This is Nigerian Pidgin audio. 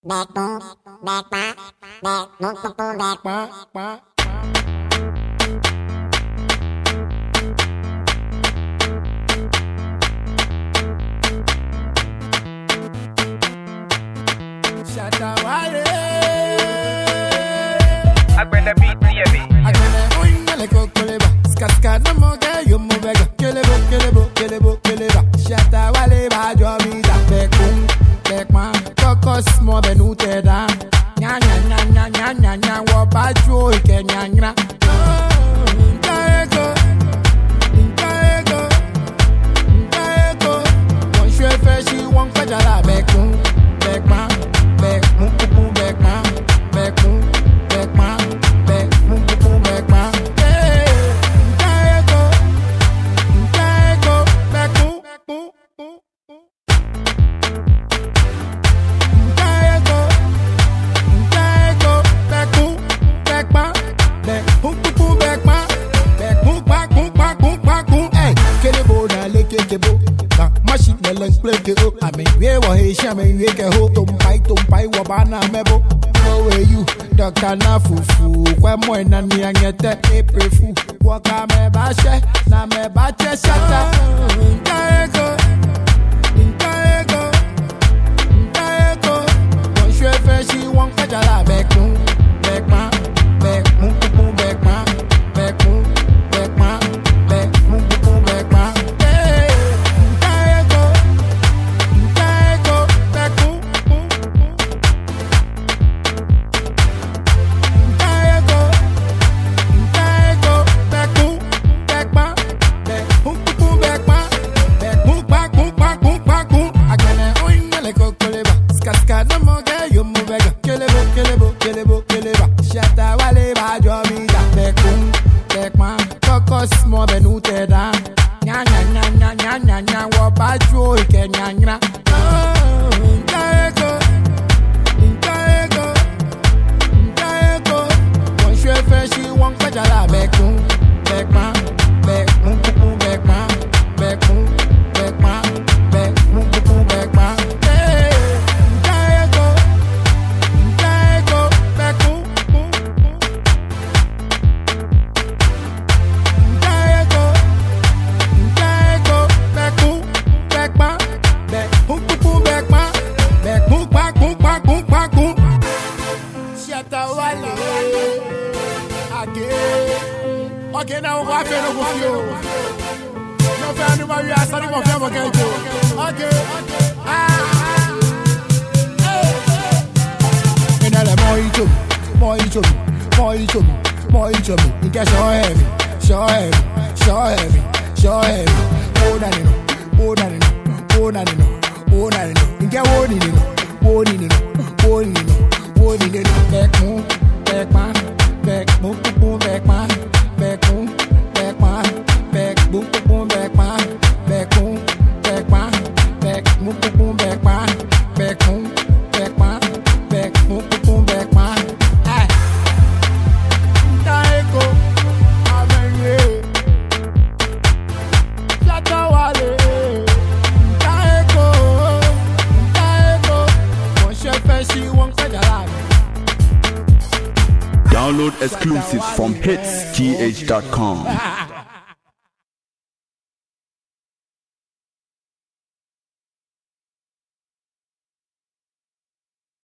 back boom, back back, back boom, boom, boom, back back. Agbenda beat baby. Agbenda oinga le kokoleba. Skaska na moga yo mubega. Kelebo. Shata wale ba jomida. Bekun, bekma. Koko smo benute da. Nya. Waba jo ike nyanyra. Nkaeko. One shwe feshi one kwajala. Bekun, bekma. Bekun, bekma. Bekun. I mean, we were here, shaman, we can hold to pie, wabana mebo. How are you, Dr. Nafufu? When more than me and get the April fool. Walk on me bashe, na me bache shata. Nkaeko. One shwe feshi, one kajala, bekun, bekma, bekun, bekma, bekun, bekma, bekun, bekma. Kelebo. Shata wale ba jomida. Bekun, bekma. Koko smo benute da. Nya. Waba jo ike nyanyra. Nkaeko. One shwe feshi one kwajala. Bekun, bekma. Bekun, bekma. Bekun, bekma. Bekun, bekma. Okay, now what happened with you? No family, but we are starting with them again. Okay. And then more into me. You can show him. More than you know. You get warning. Back man. Download exclusives from hitsgh.com.